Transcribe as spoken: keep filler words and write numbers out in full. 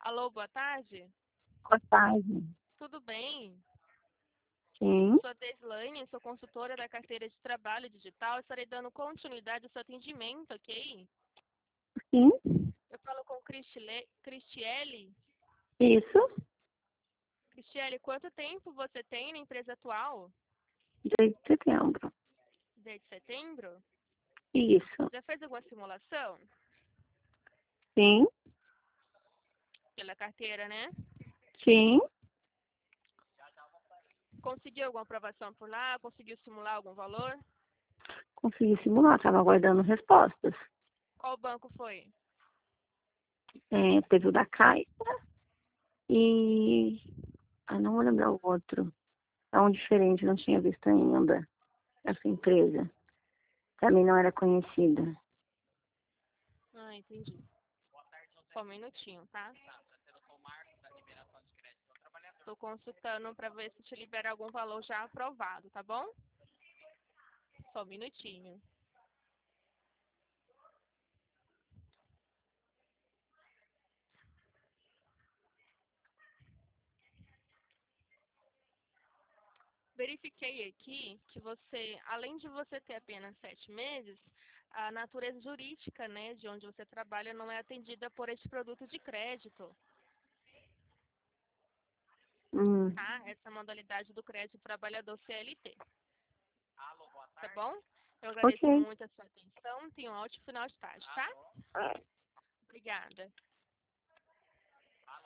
Alô, boa tarde. Boa tarde. Tudo bem? Sim, Sou a Deslane, sou consultora da carteira de trabalho digital. Estarei dando continuidade ao seu atendimento, ok? sim, Eu falo com Cristile- Cristiele. isso, Cristiele, quanto tempo você tem na empresa atual? desde setembro. Desde setembro? Isso, Já fez alguma simulação sim, pela carteira, né? sim, Conseguiu alguma aprovação por lá? Conseguiu simular algum valor? consegui simular, estava aguardando respostas. Qual banco foi? É, teve o da Caixa e... Ah, não vou lembrar o outro. É um diferente, não tinha visto ainda. Essa empresa. Também não era conhecida. Ah, entendi. Só um minutinho, tá? Estou consultando para ver se te libera algum valor já aprovado, tá bom? Só um minutinho. Verifiquei aqui que você, além de você ter apenas sete meses, a natureza jurídica, né, de onde você trabalha não é atendida por este produto de crédito, Hum, tá? Essa modalidade do crédito trabalhador C L T, tá bom? Eu agradeço ok. muito a sua atenção. Tenha um ótimo final de tarde, tá? Obrigada.